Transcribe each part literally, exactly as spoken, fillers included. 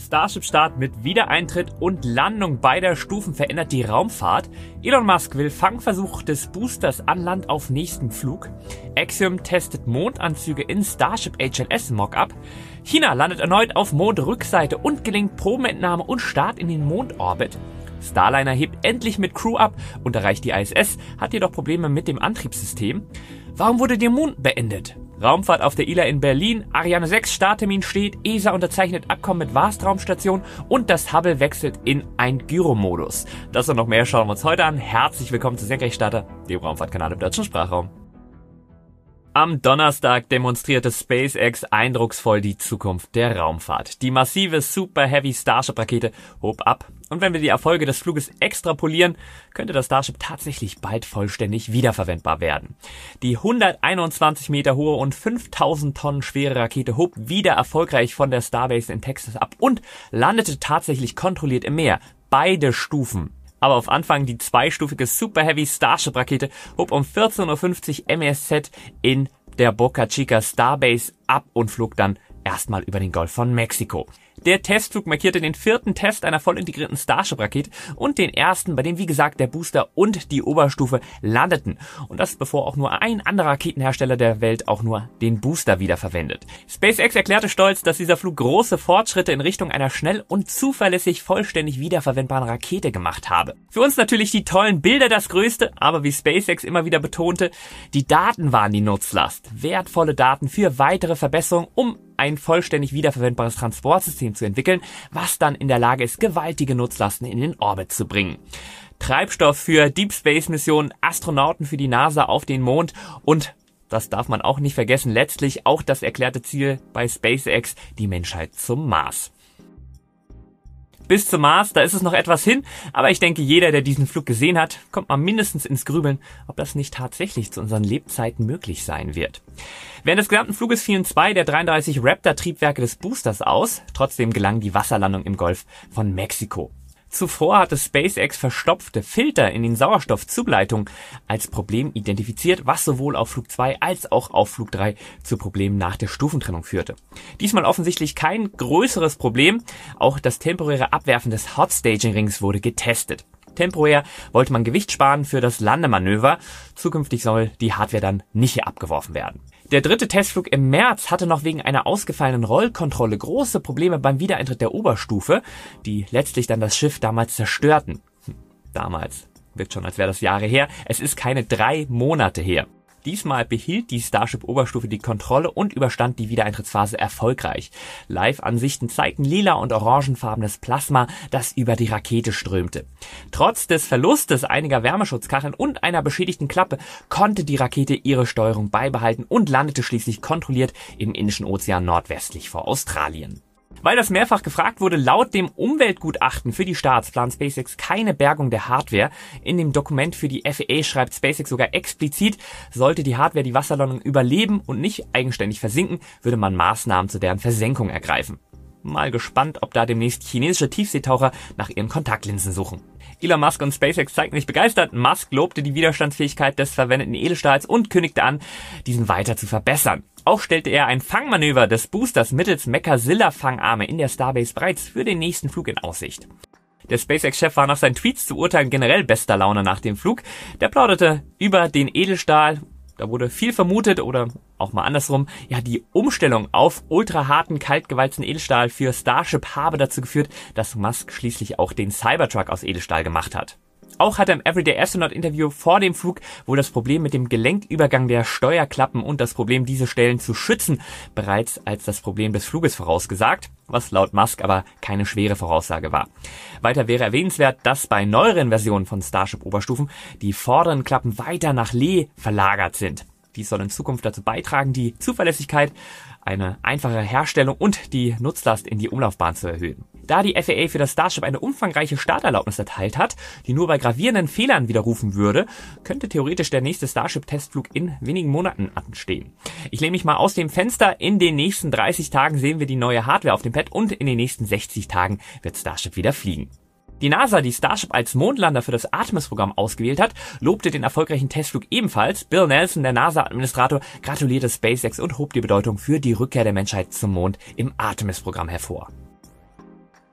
Starship-Start mit Wiedereintritt und Landung beider Stufen verändert die Raumfahrt. Elon Musk will Fangversuch des Boosters an Land auf nächsten Flug. Axiom testet Mondanzüge in Starship H L S Mockup. China landet erneut auf Mondrückseite und gelingt Probenentnahme und Start in den Mondorbit. Starliner hebt endlich mit Crew ab und erreicht die I S S, hat jedoch Probleme mit dem Antriebssystem. Warum wurde der Mond beendet? Raumfahrt auf der I L A in Berlin, Ariane sechs Starttermin steht, E S A unterzeichnet Abkommen mit Vast-Raumstation und das Hubble wechselt in ein Gyromodus. Das und noch mehr schauen wir uns heute an. Herzlich willkommen zu Senkrechtstarter, dem Raumfahrtkanal im deutschen Sprachraum. Am Donnerstag demonstrierte SpaceX eindrucksvoll die Zukunft der Raumfahrt. Die massive Super Heavy Starship-Rakete hob ab. Und wenn wir die Erfolge des Fluges extrapolieren, könnte das Starship tatsächlich bald vollständig wiederverwendbar werden. Die hunderteinundzwanzig Meter hohe und fünftausend Tonnen schwere Rakete hob wieder erfolgreich von der Starbase in Texas ab und landete tatsächlich kontrolliert im Meer. Beide Stufen. Aber auf Anfang die zweistufige Super Heavy Starship-Rakete hob um vierzehn Uhr fünfzig M E S Z in der Boca Chica Starbase ab und flog dann erstmal über den Golf von Mexiko. Der Testflug markierte den vierten Test einer voll integrierten Starship-Rakete und den ersten, bei dem wie gesagt der Booster und die Oberstufe landeten. Und das bevor auch nur ein anderer Raketenhersteller der Welt auch nur den Booster wiederverwendet. SpaceX erklärte stolz, dass dieser Flug große Fortschritte in Richtung einer schnell und zuverlässig vollständig wiederverwendbaren Rakete gemacht habe. Für uns natürlich die tollen Bilder das Größte, aber wie SpaceX immer wieder betonte, die Daten waren die Nutzlast. Wertvolle Daten für weitere Verbesserungen, um ein vollständig wiederverwendbares Transportsystem zu entwickeln, was dann in der Lage ist, gewaltige Nutzlasten in den Orbit zu bringen. Treibstoff für Deep Space Missionen, Astronauten für die NASA auf den Mond und, das darf man auch nicht vergessen, letztlich auch das erklärte Ziel bei SpaceX, die Menschheit zum Mars. Bis zum Mars, da ist es noch etwas hin, aber ich denke, jeder, der diesen Flug gesehen hat, kommt mal mindestens ins Grübeln, ob das nicht tatsächlich zu unseren Lebzeiten möglich sein wird. Während des gesamten Fluges fielen zwei der dreiunddreißig Raptor-Triebwerke des Boosters aus, trotzdem gelang die Wasserlandung im Golf von Mexiko. Zuvor hatte SpaceX verstopfte Filter in den Sauerstoffzugleitungen als Problem identifiziert, was sowohl auf Flug zwei als auch auf Flug drei zu Problemen nach der Stufentrennung führte. Diesmal offensichtlich kein größeres Problem, auch das temporäre Abwerfen des Hot Staging Rings wurde getestet. Temporär wollte man Gewicht sparen für das Landemanöver, zukünftig soll die Hardware dann nicht abgeworfen werden. Der dritte Testflug im März hatte noch wegen einer ausgefallenen Rollkontrolle große Probleme beim Wiedereintritt der Oberstufe, die letztlich dann das Schiff damals zerstörten. Hm, damals. Wirkt schon, als wäre das Jahre her. Es ist keine drei Monate her. Diesmal behielt die Starship-Oberstufe die Kontrolle und überstand die Wiedereintrittsphase erfolgreich. Live-Ansichten zeigten lila und orangenfarbenes Plasma, das über die Rakete strömte. Trotz des Verlustes einiger Wärmeschutzkacheln und einer beschädigten Klappe konnte die Rakete ihre Steuerung beibehalten und landete schließlich kontrolliert im Indischen Ozean nordwestlich vor Australien. Weil das mehrfach gefragt wurde, laut dem Umweltgutachten für die Starts plant SpaceX keine Bergung der Hardware. In dem Dokument für die F A A schreibt SpaceX sogar explizit, sollte die Hardware die Wasserlandung überleben und nicht eigenständig versinken, würde man Maßnahmen zu deren Versenkung ergreifen. Mal gespannt, ob da demnächst chinesische Tiefseetaucher nach ihren Kontaktlinsen suchen. Elon Musk und SpaceX zeigten sich begeistert. Musk lobte die Widerstandsfähigkeit des verwendeten Edelstahls und kündigte an, diesen weiter zu verbessern. Auch stellte er ein Fangmanöver des Boosters mittels Mechazilla-Fangarme in der Starbase bereits für den nächsten Flug in Aussicht. Der SpaceX-Chef war nach seinen Tweets zu urteilen generell bester Laune nach dem Flug. Der plauderte über den Edelstahl. Da wurde viel vermutet oder auch mal andersrum. Ja, die Umstellung auf ultraharten, kaltgewalzten Edelstahl für Starship habe dazu geführt, dass Musk schließlich auch den Cybertruck aus Edelstahl gemacht hat. Auch hat er im Everyday Astronaut Interview vor dem Flug wohl das Problem mit dem Gelenkübergang der Steuerklappen und das Problem, diese Stellen zu schützen, bereits als das Problem des Fluges vorausgesagt, was laut Musk aber keine schwere Voraussage war. Weiter wäre erwähnenswert, dass bei neueren Versionen von Starship-Oberstufen die vorderen Klappen weiter nach Lee verlagert sind. Dies soll in Zukunft dazu beitragen, die Zuverlässigkeit, eine einfache Herstellung und die Nutzlast in die Umlaufbahn zu erhöhen. Da die F A A für das Starship eine umfangreiche Starterlaubnis erteilt hat, die nur bei gravierenden Fehlern widerrufen würde, könnte theoretisch der nächste Starship-Testflug in wenigen Monaten anstehen. Ich lehne mich mal aus dem Fenster. In den nächsten dreißig Tagen sehen wir die neue Hardware auf dem Pad und in den nächsten sechzig Tagen wird Starship wieder fliegen. Die NASA, die Starship als Mondlander für das Artemis-Programm ausgewählt hat, lobte den erfolgreichen Testflug ebenfalls. Bill Nelson, der NASA-Administrator, gratulierte SpaceX und hob die Bedeutung für die Rückkehr der Menschheit zum Mond im Artemis-Programm hervor.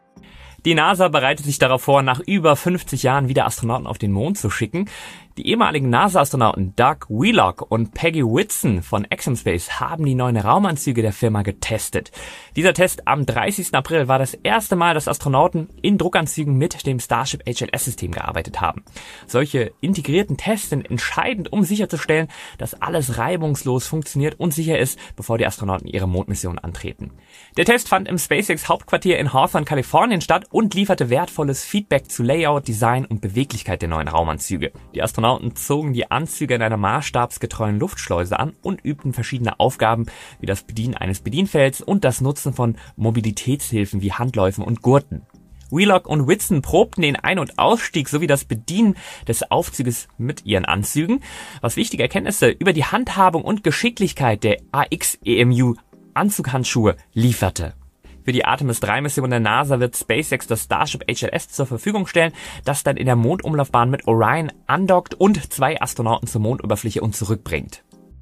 Die NASA bereitet sich darauf vor, nach über fünfzig Jahren wieder Astronauten auf den Mond zu schicken. Die ehemaligen NASA-Astronauten Doug Wheelock und Peggy Whitson von Axiom Space haben die neuen Raumanzüge der Firma getestet. Dieser Test am dreißigsten April war das erste Mal, dass Astronauten in Druckanzügen mit dem Starship H L S-System gearbeitet haben. Solche integrierten Tests sind entscheidend, um sicherzustellen, dass alles reibungslos funktioniert und sicher ist, bevor die Astronauten ihre Mondmission antreten. Der Test fand im SpaceX-Hauptquartier in Hawthorne, Kalifornien statt und lieferte wertvolles Feedback zu Layout, Design und Beweglichkeit der neuen Raumanzüge. Die Astronauten zogen die Anzüge in einer maßstabsgetreuen Luftschleuse an und übten verschiedene Aufgaben wie das Bedienen eines Bedienfelds und das Nutzen von Mobilitätshilfen wie Handläufen und Gurten. Wheelock und Whitson probten den Ein- und Ausstieg sowie das Bedienen des Aufzuges mit ihren Anzügen, was wichtige Erkenntnisse über die Handhabung und Geschicklichkeit der A X E M U Anzughandschuhe lieferte. Für die Artemis drei Mission der NASA wird SpaceX das Starship H L S zur Verfügung stellen, das dann in der Mondumlaufbahn mit Orion andockt und zwei Astronauten zur Mondoberfläche und zurückbringt.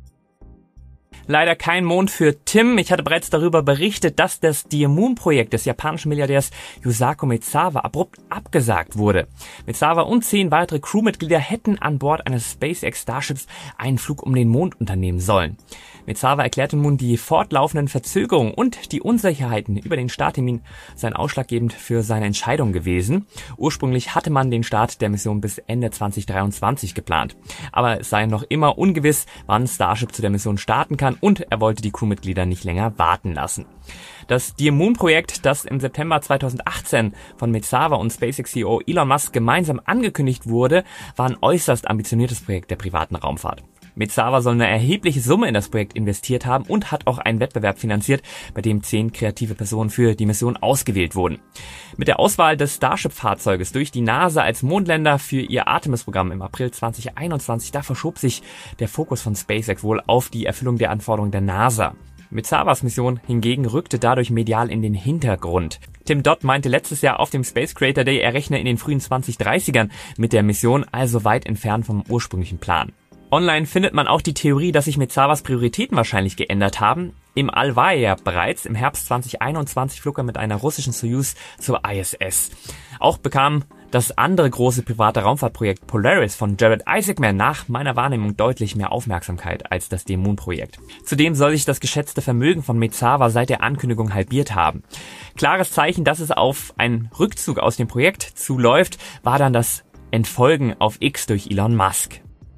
Leider kein Mond für Tim. Ich hatte bereits darüber berichtet, dass das Dear Moon Projekt des japanischen Milliardärs Yusaku Maezawa abrupt abgesagt wurde. Maezawa und zehn weitere Crewmitglieder hätten an Bord eines SpaceX Starships einen Flug um den Mond unternehmen sollen. Maezawa erklärte nun, die fortlaufenden Verzögerungen und die Unsicherheiten über den Starttermin seien ausschlaggebend für seine Entscheidung gewesen. Ursprünglich hatte man den Start der Mission bis Ende zwanzig dreiundzwanzig geplant. Aber es sei noch immer ungewiss, wann Starship zu der Mission starten kann und er wollte die Crewmitglieder nicht länger warten lassen. Das Dear Moon Projekt, das im September zweitausendachtzehn von Maezawa und SpaceX C E O Elon Musk gemeinsam angekündigt wurde, war ein äußerst ambitioniertes Projekt der privaten Raumfahrt. Maezawa soll eine erhebliche Summe in das Projekt investiert haben und hat auch einen Wettbewerb finanziert, bei dem zehn kreative Personen für die Mission ausgewählt wurden. Mit der Auswahl des Starship-Fahrzeuges durch die NASA als Mondländer für ihr Artemis-Programm im April zweitausendeinundzwanzig, da verschob sich der Fokus von SpaceX wohl auf die Erfüllung der Anforderungen der NASA. Maezawas Mission hingegen rückte dadurch medial in den Hintergrund. Tim Dodd meinte letztes Jahr auf dem Space Creator Day, er rechne in den frühen zwanzig dreißigern mit der Mission, also weit entfernt vom ursprünglichen Plan. Online findet man auch die Theorie, dass sich Maezawas Prioritäten wahrscheinlich geändert haben. Im All war er ja bereits. Im Herbst zweitausendeinundzwanzig flog er mit einer russischen Soyuz zur I S S. Auch bekam das andere große private Raumfahrtprojekt Polaris von Jared Isaacman nach meiner Wahrnehmung deutlich mehr Aufmerksamkeit als das Dear Moon Projekt. Zudem soll sich das geschätzte Vermögen von Maezawa seit der Ankündigung halbiert haben. Klares Zeichen, dass es auf einen Rückzug aus dem Projekt zuläuft, war dann das Entfolgen auf X durch Elon Musk.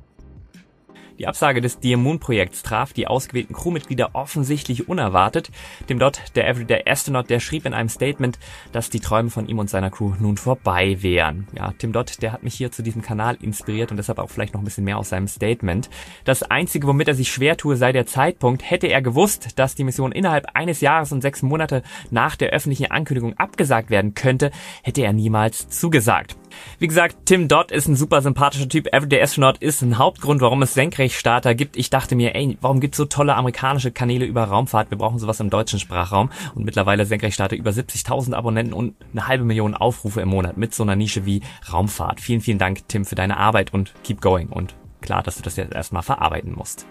Die Absage des Dear Moon Projekts traf die ausgewählten Crewmitglieder offensichtlich unerwartet. Tim Dodd, der Everyday Astronaut, der schrieb in einem Statement, dass die Träume von ihm und seiner Crew nun vorbei wären. Ja, Tim Dodd, der hat mich hier zu diesem Kanal inspiriert und deshalb auch vielleicht noch ein bisschen mehr aus seinem Statement. Das Einzige, womit er sich schwer tue, sei der Zeitpunkt. Hätte er gewusst, dass die Mission innerhalb eines Jahres und sechs Monate nach der öffentlichen Ankündigung abgesagt werden könnte, hätte er niemals zugesagt. Wie gesagt, Tim Dodd ist ein super sympathischer Typ. Everyday Astronaut ist ein Hauptgrund, warum es Senkrechtstarter gibt. Ich dachte mir, ey, warum gibt's so tolle amerikanische Kanäle über Raumfahrt? Wir brauchen sowas im deutschen Sprachraum. Und mittlerweile Senkrechtstarter über siebzigtausend Abonnenten und eine halbe Million Aufrufe im Monat mit so einer Nische wie Raumfahrt. Vielen, vielen Dank, Tim, für deine Arbeit und keep going. Und klar, dass du das jetzt erstmal verarbeiten musst.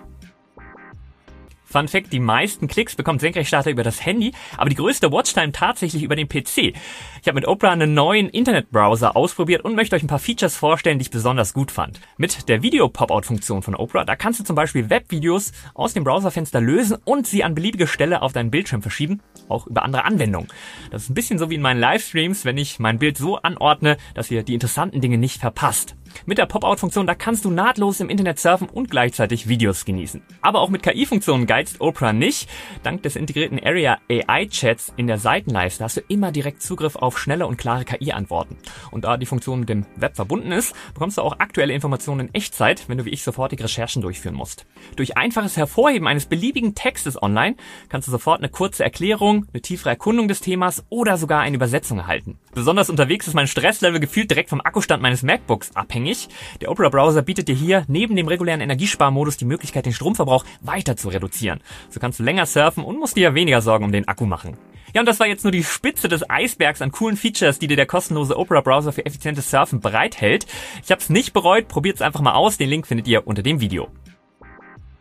Fun Fact, die meisten Klicks bekommt Senkrechtstarter über das Handy, aber die größte Watchtime tatsächlich über den P C. Ich habe mit Opera einen neuen Internetbrowser ausprobiert und möchte euch ein paar Features vorstellen, die ich besonders gut fand. Mit der Video-Pop-Out-Funktion von Opera, da kannst du zum Beispiel Webvideos aus dem Browserfenster lösen und sie an beliebige Stelle auf deinen Bildschirm verschieben, auch über andere Anwendungen. Das ist ein bisschen so wie in meinen Livestreams, wenn ich mein Bild so anordne, dass ihr die interessanten Dinge nicht verpasst. Mit der Pop-Out-Funktion, da kannst du nahtlos im Internet surfen und gleichzeitig Videos genießen. Aber auch mit K I-Funktionen geizt Opera nicht. Dank des integrierten Area A I-Chats in der Seitenleiste hast du immer direkt Zugriff auf schnelle und klare K I-Antworten. Und da die Funktion mit dem Web verbunden ist, bekommst du auch aktuelle Informationen in Echtzeit, wenn du wie ich sofortig Recherchen durchführen musst. Durch einfaches Hervorheben eines beliebigen Textes online kannst du sofort eine kurze Erklärung, eine tiefere Erkundung des Themas oder sogar eine Übersetzung erhalten. Besonders unterwegs ist mein Stresslevel gefühlt direkt vom Akkustand meines MacBooks abhängig. Der Opera Browser bietet dir hier neben dem regulären Energiesparmodus die Möglichkeit, den Stromverbrauch weiter zu reduzieren. So kannst du länger surfen und musst dir weniger Sorgen um den Akku machen. Ja, und das war jetzt nur die Spitze des Eisbergs an coolen Features, die dir der kostenlose Opera Browser für effizientes Surfen bereithält. Ich habe es nicht bereut, probiert's einfach mal aus. Den Link findet ihr unter dem Video.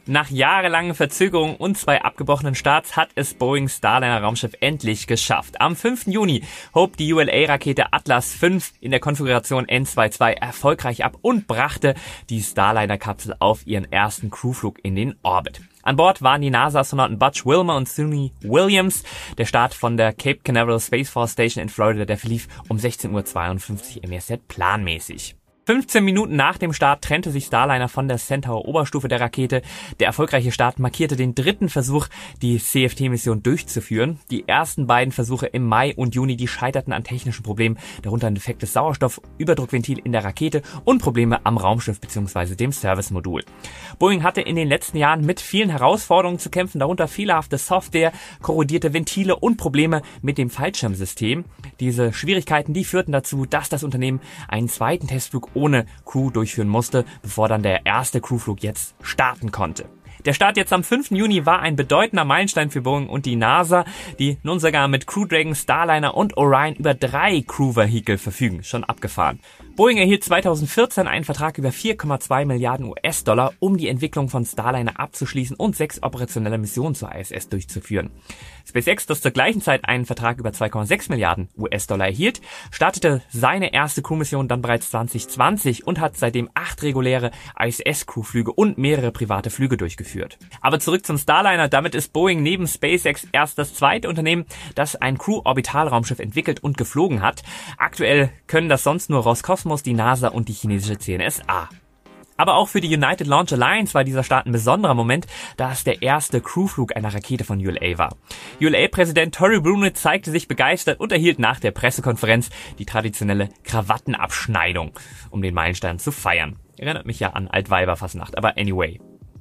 Nach jahrelangen Verzögerungen und zwei abgebrochenen Starts hat es Boeings Starliner-Raumschiff endlich geschafft. Am fünften Juni hob die U L A-Rakete Atlas fünf in der Konfiguration N zweiundzwanzig erfolgreich ab und brachte die Starliner-Kapsel auf ihren ersten Crewflug in den Orbit. An Bord waren die NASA-Astronauten Butch Wilmore und Suni Williams. Der Start von der Cape Canaveral Space Force Station in Florida, der verlief um sechzehn Uhr zweiundfünfzig M E S Z planmäßig. fünfzehn Minuten nach dem Start trennte sich Starliner von der Centaur-Oberstufe der Rakete. Der erfolgreiche Start markierte den dritten Versuch, die C F T-Mission durchzuführen. Die ersten beiden Versuche im Mai und Juni, die scheiterten an technischen Problemen, darunter ein defektes Sauerstoffüberdruckventil in der Rakete und Probleme am Raumschiff bzw. dem Servicemodul. Boeing hatte in den letzten Jahren mit vielen Herausforderungen zu kämpfen, darunter fehlerhafte Software, korrodierte Ventile und Probleme mit dem Fallschirmsystem. Diese Schwierigkeiten, die führten dazu, dass das Unternehmen einen zweiten Testflug ohne Crew durchführen musste, bevor dann der erste Crewflug jetzt starten konnte. Der Start jetzt am fünften Juni war ein bedeutender Meilenstein für Boeing und die NASA, die nun sogar mit Crew Dragon, Starliner und Orion über drei Crew-Vehikel verfügen. Schon abgefahren. Boeing erhielt zweitausendvierzehn einen Vertrag über vier Komma zwei Milliarden U S-Dollar, um die Entwicklung von Starliner abzuschließen und sechs operationelle Missionen zur I S S durchzuführen. SpaceX, das zur gleichen Zeit einen Vertrag über zwei Komma sechs Milliarden U S-Dollar erhielt, startete seine erste Crewmission dann bereits zwanzig zwanzig und hat seitdem acht reguläre I S S-Crewflüge und mehrere private Flüge durchgeführt. Aber zurück zum Starliner. Damit ist Boeing neben SpaceX erst das zweite Unternehmen, das ein Crew-Orbitalraumschiff entwickelt und geflogen hat. Aktuell können das sonst nur Roskosmos, die NASA und die chinesische C N S A. Aber auch für die United Launch Alliance war dieser Start ein besonderer Moment, da es der erste Crewflug einer Rakete von U L A war. U L A-Präsident Tory Brunet zeigte sich begeistert und erhielt nach der Pressekonferenz die traditionelle Krawattenabschneidung, um den Meilenstein zu feiern. Erinnert mich ja an Altweiberfastnacht, aber anyway.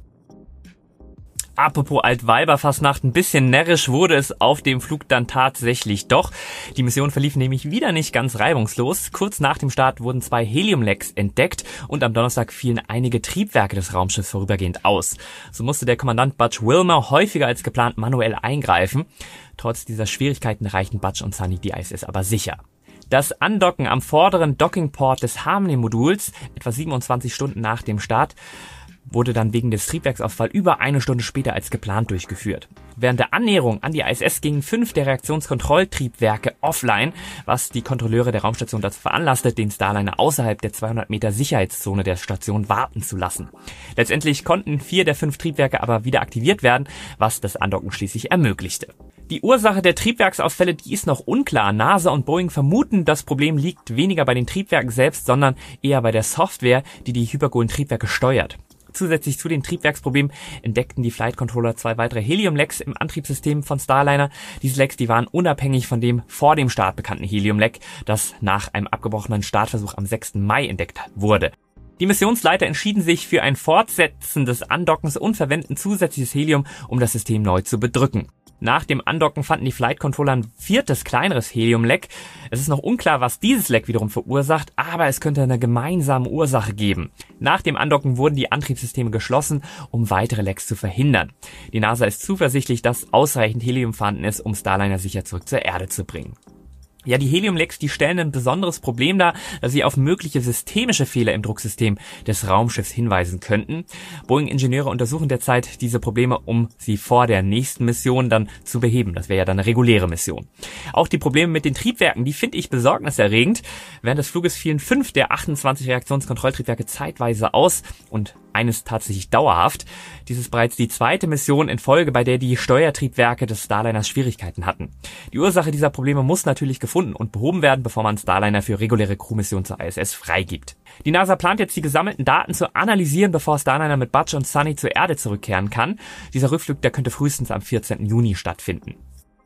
Apropos Altweiberfastnacht, ein bisschen närrisch wurde es auf dem Flug dann tatsächlich doch. Die Mission verlief nämlich wieder nicht ganz reibungslos. Kurz nach dem Start wurden zwei Heliumlecks entdeckt und am Donnerstag fielen einige Triebwerke des Raumschiffs vorübergehend aus. So musste der Kommandant Butch Wilmore häufiger als geplant manuell eingreifen. Trotz dieser Schwierigkeiten erreichten Butch und Suni die I S S aber sicher. Das Andocken am vorderen Dockingport des Harmony-Moduls, etwa siebenundzwanzig Stunden nach dem Start, wurde dann wegen des Triebwerksausfalls über eine Stunde später als geplant durchgeführt. Während der Annäherung an die I S S gingen fünf der Reaktionskontrolltriebwerke offline, was die Kontrolleure der Raumstation dazu veranlasste, den Starliner außerhalb der zweihundert Meter Sicherheitszone der Station warten zu lassen. Letztendlich konnten vier der fünf Triebwerke aber wieder aktiviert werden, was das Andocken schließlich ermöglichte. Die Ursache der Triebwerksausfälle, die ist noch unklar. NASA und Boeing vermuten, das Problem liegt weniger bei den Triebwerken selbst, sondern eher bei der Software, die die hypergolen Triebwerke steuert. Zusätzlich zu den Triebwerksproblemen entdeckten die Flight Controller zwei weitere Helium-Lecks im Antriebssystem von Starliner. Diese Lecks, die waren unabhängig von dem vor dem Start bekannten Helium-Leck, das nach einem abgebrochenen Startversuch am sechsten Mai entdeckt wurde. Die Missionsleiter entschieden sich für ein Fortsetzen des Andockens und verwenden zusätzliches Helium, um das System neu zu bedrücken. Nach dem Andocken fanden die Flight Controller ein viertes, kleineres Helium-Leck. Es ist noch unklar, was dieses Leck wiederum verursacht, aber es könnte eine gemeinsame Ursache geben. Nach dem Andocken wurden die Antriebssysteme geschlossen, um weitere Lecks zu verhindern. Die NASA ist zuversichtlich, dass ausreichend Helium vorhanden ist, um Starliner sicher zurück zur Erde zu bringen. Ja, die Helium-Lecks, die stellen ein besonderes Problem dar, da sie auf mögliche systemische Fehler im Drucksystem des Raumschiffs hinweisen könnten. Boeing-Ingenieure untersuchen derzeit diese Probleme, um sie vor der nächsten Mission dann zu beheben. Das wäre ja dann eine reguläre Mission. Auch die Probleme mit den Triebwerken, die finde ich besorgniserregend. Während des Fluges fielen fünf der achtundzwanzig Reaktionskontrolltriebwerke zeitweise aus und eines tatsächlich dauerhaft. Dies ist bereits die zweite Mission in Folge, bei der die Steuertriebwerke des Starliners Schwierigkeiten hatten. Die Ursache dieser Probleme muss natürlich gefunden und behoben werden, bevor man Starliner für reguläre Crewmissionen zur I S S freigibt. Die NASA plant jetzt, die gesammelten Daten zu analysieren, bevor Starliner mit Butch und Suni zur Erde zurückkehren kann. Dieser Rückflug, der könnte frühestens am vierzehnten Juni stattfinden.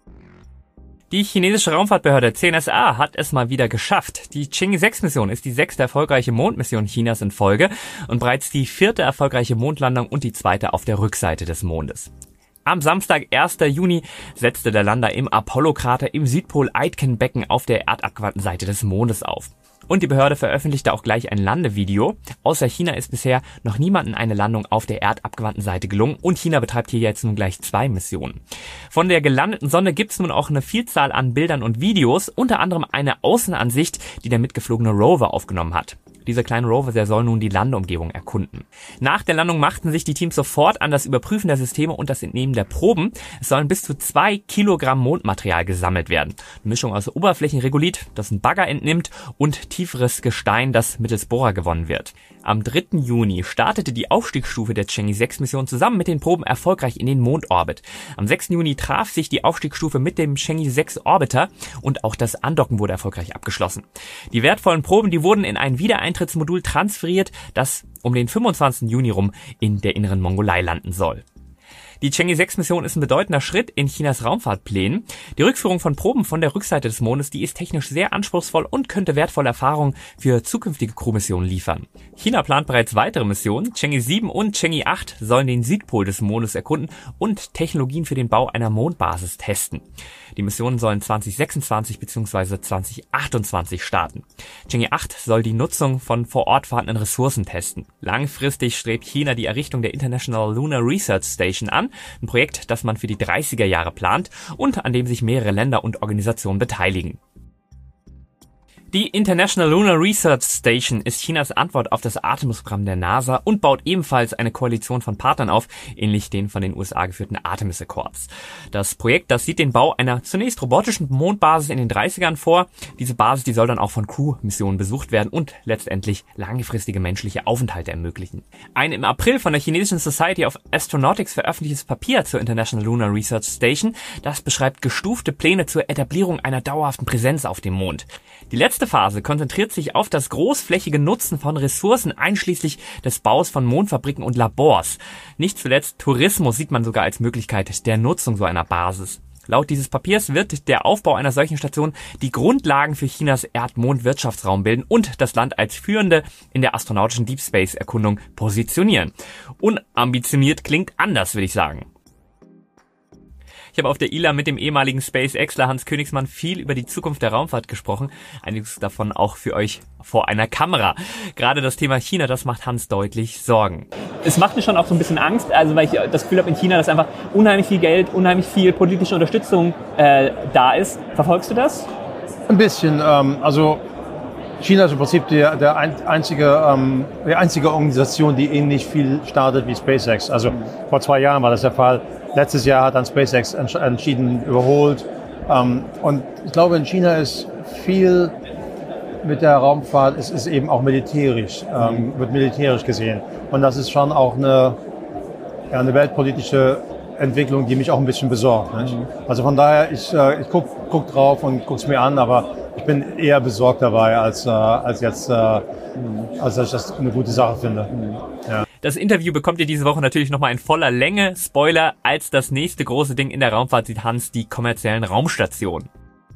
Die chinesische Raumfahrtbehörde C N S A hat es mal wieder geschafft. Die Chang'e sechs Mission ist die sechste erfolgreiche Mondmission Chinas in Folge und bereits die vierte erfolgreiche Mondlandung und die zweite auf der Rückseite des Mondes. Am Samstag, ersten Juni, setzte der Lander im Apollo-Krater im Südpol-Aitken-Becken auf der erdabgewandten Seite des Mondes auf. Und die Behörde veröffentlichte auch gleich ein Landevideo. Außer China ist bisher noch niemandem eine Landung auf der erdabgewandten Seite gelungen und China betreibt hier jetzt nun gleich zwei Missionen. Von der gelandeten Sonde gibt's nun auch eine Vielzahl an Bildern und Videos, unter anderem eine Außenansicht, die der mitgeflogene Rover aufgenommen hat. Dieser kleine Rover, der soll nun die Landeumgebung erkunden. Nach der Landung machten sich die Teams sofort an das Überprüfen der Systeme und das Entnehmen der Proben. Es sollen bis zu zwei Kilogramm Mondmaterial gesammelt werden. Eine Mischung aus Oberflächenregolith, das ein Bagger entnimmt, und tieferes Gestein, das mittels Bohrer gewonnen wird. Am dritten Juni startete die Aufstiegsstufe der Chang'e sechs Mission zusammen mit den Proben erfolgreich in den Mondorbit. Am sechsten Juni traf sich die Aufstiegsstufe mit dem Chang'e sechs Orbiter und auch das Andocken wurde erfolgreich abgeschlossen. Die wertvollen Proben, die wurden in ein Wiedereintrittsmodul transferiert, das um den fünfundzwanzigsten Juni rum in der inneren Mongolei landen soll. Die Chang'e sechs Mission ist ein bedeutender Schritt in Chinas Raumfahrtplänen. Die Rückführung von Proben von der Rückseite des Mondes, die ist technisch sehr anspruchsvoll und könnte wertvolle Erfahrungen für zukünftige Crewmissionen liefern. China plant bereits weitere Missionen. Chang'e sieben und Chang'e acht sollen den Südpol des Mondes erkunden und Technologien für den Bau einer Mondbasis testen. Die Missionen sollen zwanzig sechsundzwanzig bzw. zwanzig achtundzwanzig starten. Chang'e acht soll die Nutzung von vor Ort vorhandenen Ressourcen testen. Langfristig strebt China die Errichtung der International Lunar Research Station an, ein Projekt, das man für die dreißiger Jahre plant und an dem sich mehrere Länder und Organisationen beteiligen. Die International Lunar Research Station ist Chinas Antwort auf das Artemis-Programm der NASA und baut ebenfalls eine Koalition von Partnern auf, ähnlich den von den U S A geführten Artemis Accords. Das Projekt, das sieht den Bau einer zunächst robotischen Mondbasis in den dreißigern vor. Diese Basis, die soll dann auch von Crew-Missionen besucht werden und letztendlich langfristige menschliche Aufenthalte ermöglichen. Ein im April von der chinesischen Society of Astronautics veröffentlichtes Papier zur International Lunar Research Station, das beschreibt gestufte Pläne zur Etablierung einer dauerhaften Präsenz auf dem Mond. Die letzte Phase konzentriert sich auf das großflächige Nutzen von Ressourcen einschließlich des Baus von Mondfabriken und Labors. Nicht zuletzt Tourismus sieht man sogar als Möglichkeit der Nutzung so einer Basis. Laut dieses Papiers wird der Aufbau einer solchen Station die Grundlagen für Chinas Erd-Mond-Wirtschaftsraum bilden und das Land als Führende in der astronautischen Deep Space-Erkundung positionieren. Unambitioniert klingt anders, würde ich sagen. Ich habe auf der I L A mit dem ehemaligen SpaceXler Hans Königsmann viel über die Zukunft der Raumfahrt gesprochen. Einiges davon auch für euch vor einer Kamera. Gerade das Thema China, das macht Hans deutlich Sorgen. Es macht mir schon auch so ein bisschen Angst, also weil ich das Gefühl habe in China, dass einfach unheimlich viel Geld, unheimlich viel politische Unterstützung äh, da ist. Verfolgst du das? Ein bisschen. Ähm, also China ist im Prinzip der, der einzige, ähm, die einzige Organisation, die ähnlich viel startet wie SpaceX. Also vor zwei Jahren war das der Fall. Letztes Jahr hat dann SpaceX entschieden überholt. Ähm, und ich glaube, in China ist viel mit der Raumfahrt, es ist eben auch militärisch, ähm, wird militärisch gesehen. Und das ist schon auch eine, ja, eine weltpolitische Entwicklung, die mich auch ein bisschen besorgt. Nicht? Also von daher, ich, äh, ich guck, guck drauf und guck's mir an, aber ich bin eher besorgt dabei, als, äh, als jetzt, äh, als dass ich das eine gute Sache finde. Ja. Das Interview bekommt ihr diese Woche natürlich nochmal in voller Länge. Spoiler, als das nächste große Ding in der Raumfahrt sieht Hans die kommerziellen Raumstationen.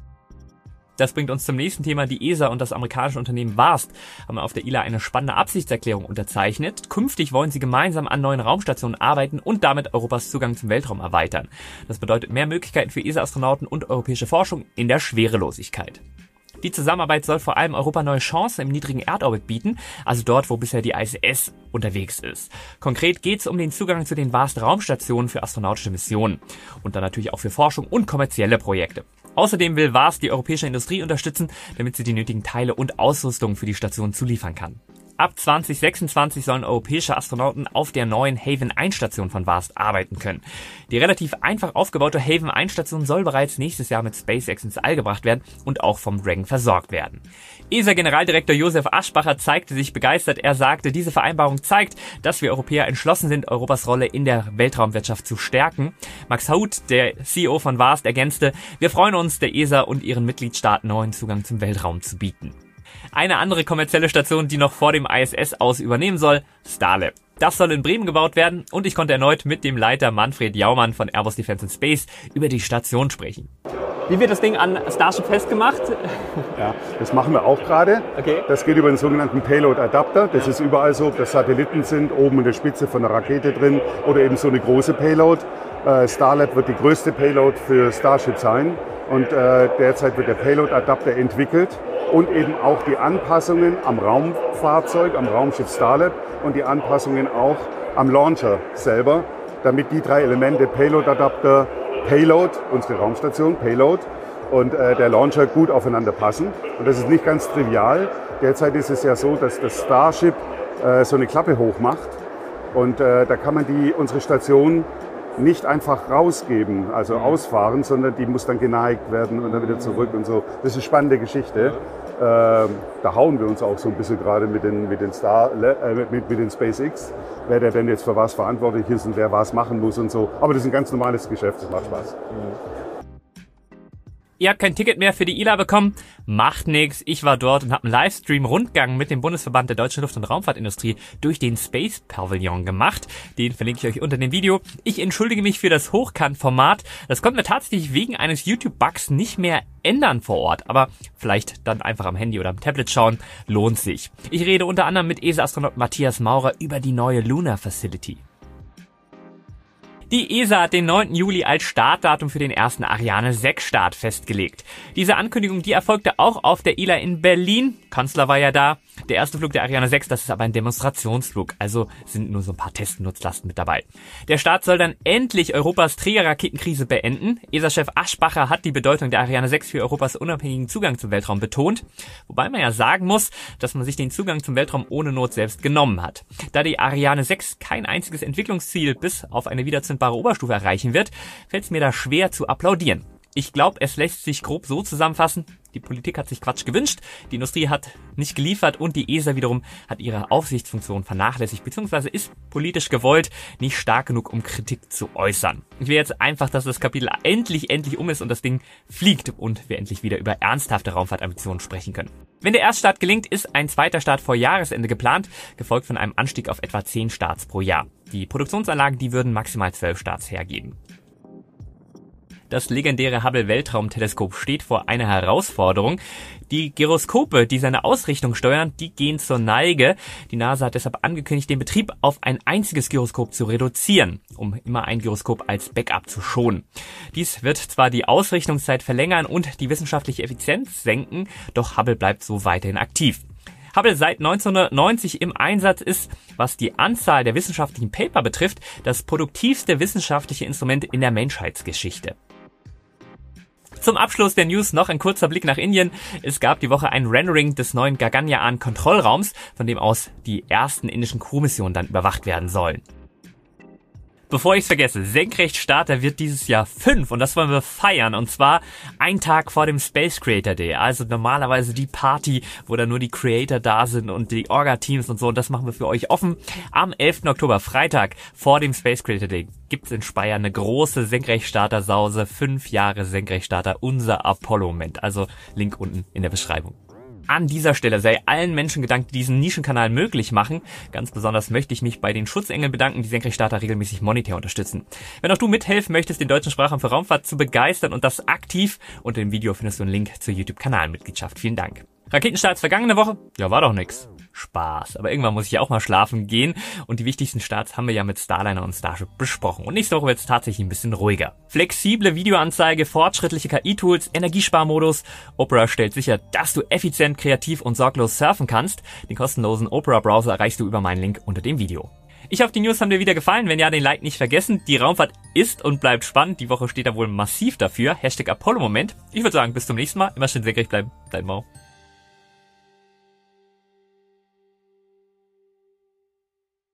Das bringt uns zum nächsten Thema. Die E S A und das amerikanische Unternehmen VAST haben auf der I L A eine spannende Absichtserklärung unterzeichnet. Künftig wollen sie gemeinsam an neuen Raumstationen arbeiten und damit Europas Zugang zum Weltraum erweitern. Das bedeutet mehr Möglichkeiten für E S A-Astronauten und europäische Forschung in der Schwerelosigkeit. Die Zusammenarbeit soll vor allem Europa neue Chancen im niedrigen Erdorbit bieten, also dort, wo bisher die I S S unterwegs ist. Konkret geht es um den Zugang zu den VAST-Raumstationen für astronautische Missionen und dann natürlich auch für Forschung und kommerzielle Projekte. Außerdem will VAST die europäische Industrie unterstützen, damit sie die nötigen Teile und Ausrüstung für die Station zuliefern kann. Ab zwanzig sechsundzwanzig sollen europäische Astronauten auf der neuen Haven eins Station von VAST arbeiten können. Die relativ einfach aufgebaute Haven eins Station soll bereits nächstes Jahr mit SpaceX ins All gebracht werden und auch vom Dragon versorgt werden. E S A-Generaldirektor Josef Aschbacher zeigte sich begeistert. Er sagte, diese Vereinbarung zeigt, dass wir Europäer entschlossen sind, Europas Rolle in der Weltraumwirtschaft zu stärken. Max Haut, der C E O von VAST, ergänzte, wir freuen uns, der E S A und ihren Mitgliedstaaten neuen Zugang zum Weltraum zu bieten. Eine andere kommerzielle Station, die noch vor dem I S S aus übernehmen soll, Starlab. Das soll in Bremen gebaut werden und ich konnte erneut mit dem Leiter Manfred Jaumann von Airbus Defence and Space über die Station sprechen. Wie wird das Ding an Starship festgemacht? Ja, das machen wir auch gerade. Okay. Das geht über den sogenannten Payload Adapter. Das ist überall so, ob das Satelliten sind, oben in der Spitze von der Rakete drin oder eben so eine große Payload. Äh, Starlab wird die größte Payload für Starship sein und äh, derzeit wird der Payload Adapter entwickelt. Und eben auch die Anpassungen am Raumfahrzeug, am Raumschiff Starlab und die Anpassungen auch am Launcher selber, damit die drei Elemente Payload Adapter, Payload, unsere Raumstation, Payload und äh, der Launcher gut aufeinander passen. Und das ist nicht ganz trivial. Derzeit ist es ja so, dass das Starship äh, so eine Klappe hochmacht und äh, da kann man die, unsere Station nicht einfach rausgeben, also ausfahren, sondern die muss dann geneigt werden und dann wieder zurück und so. Das ist eine spannende Geschichte. Ähm, da hauen wir uns auch so ein bisschen gerade mit den, mit den Star, äh, mit, mit den SpaceX, wer der denn jetzt für was verantwortlich ist und wer was machen muss und so. Aber das ist ein ganz normales Geschäft, das macht Spaß. Ihr habt kein Ticket mehr für die I L A bekommen? Macht nix. Ich war dort und habe einen Livestream-Rundgang mit dem Bundesverband der deutschen Luft- und Raumfahrtindustrie durch den Space Pavilion gemacht. Den verlinke ich euch unter dem Video. Ich entschuldige mich für das Hochkant-Format. Das konnten wir tatsächlich wegen eines YouTube-Bugs nicht mehr ändern vor Ort. Aber vielleicht dann einfach am Handy oder am Tablet schauen. Lohnt sich. Ich rede unter anderem mit E S A-Astronaut Matthias Maurer über die neue Lunar Facility. Die E S A hat den neunten Juli als Startdatum für den ersten Ariane sechs Start festgelegt. Diese Ankündigung, die erfolgte auch auf der I L A in Berlin. Kanzler war ja da. Der erste Flug der Ariane sechs, das ist aber ein Demonstrationsflug, also sind nur so ein paar Testnutzlasten mit dabei. Der Start soll dann endlich Europas Trägerraketenkrise beenden. E S A-Chef Aschbacher hat die Bedeutung der Ariane sechs für Europas unabhängigen Zugang zum Weltraum betont. Wobei man ja sagen muss, dass man sich den Zugang zum Weltraum ohne Not selbst genommen hat. Da die Ariane sechs kein einziges Entwicklungsziel bis auf eine wiederzündbare Oberstufe erreichen wird, fällt es mir da schwer zu applaudieren. Ich glaube, es lässt sich grob so zusammenfassen: Die Politik hat sich Quatsch gewünscht, die Industrie hat nicht geliefert und die E S A wiederum hat ihre Aufsichtsfunktion vernachlässigt bzw. ist politisch gewollt nicht stark genug, um Kritik zu äußern. Ich will jetzt einfach, dass das Kapitel endlich, endlich um ist und das Ding fliegt und wir endlich wieder über ernsthafte Raumfahrtambitionen sprechen können. Wenn der Erststart gelingt, ist ein zweiter Start vor Jahresende geplant, gefolgt von einem Anstieg auf etwa zehn Starts pro Jahr. Die Produktionsanlagen, die würden maximal zwölf Starts hergeben. Das legendäre Hubble-Weltraumteleskop steht vor einer Herausforderung. Die Gyroskope, die seine Ausrichtung steuern, die gehen zur Neige. Die NASA hat deshalb angekündigt, den Betrieb auf ein einziges Gyroskop zu reduzieren, um immer ein Gyroskop als Backup zu schonen. Dies wird zwar die Ausrichtungszeit verlängern und die wissenschaftliche Effizienz senken, doch Hubble bleibt so weiterhin aktiv. Hubble seit neunzehnhundertneunzig im Einsatz ist, was die Anzahl der wissenschaftlichen Paper betrifft, das produktivste wissenschaftliche Instrument in der Menschheitsgeschichte. Zum Abschluss der News noch ein kurzer Blick nach Indien. Es gab die Woche ein Rendering des neuen Gaganyaan-Kontrollraums, von dem aus die ersten indischen Crewmissionen dann überwacht werden sollen. Bevor ich es vergesse, Senkrechtstarter wird dieses Jahr fünf und das wollen wir feiern, und zwar ein Tag vor dem Space Creator Day, also normalerweise die Party, wo dann nur die Creator da sind und die Orga-Teams und so, und das machen wir für euch offen. Am elften Oktober, Freitag, vor dem Space Creator Day, gibt's in Speyer eine große Senkrechtstarter-Sause, fünf Jahre Senkrechtstarter, unser Apollo-Moment, also Link unten in der Beschreibung. An dieser Stelle sei allen Menschen gedankt, die diesen Nischenkanal möglich machen. Ganz besonders möchte ich mich bei den Schutzengeln bedanken, die Senkrechtstarter regelmäßig monetär unterstützen. Wenn auch du mithelfen möchtest, den Deutschen Sprachraum für Raumfahrt zu begeistern und das aktiv, unter dem Video findest du einen Link zur YouTube-Kanalmitgliedschaft. Vielen Dank. Raketenstarts vergangene Woche? Ja, war doch nix. Spaß. Aber irgendwann muss ich ja auch mal schlafen gehen und die wichtigsten Starts haben wir ja mit Starliner und Starship besprochen. Und nächste Woche wird es tatsächlich ein bisschen ruhiger. Flexible Videoanzeige, fortschrittliche K I-Tools, Energiesparmodus. Opera stellt sicher, dass du effizient, kreativ und sorglos surfen kannst. Den kostenlosen Opera-Browser erreichst du über meinen Link unter dem Video. Ich hoffe, die News haben dir wieder gefallen. Wenn ja, den Like nicht vergessen. Die Raumfahrt ist und bleibt spannend. Die Woche steht da wohl massiv dafür. Hashtag Apollo-Moment. Ich würde sagen, bis zum nächsten Mal. Immer schön senkrecht bleiben. Dein Mau.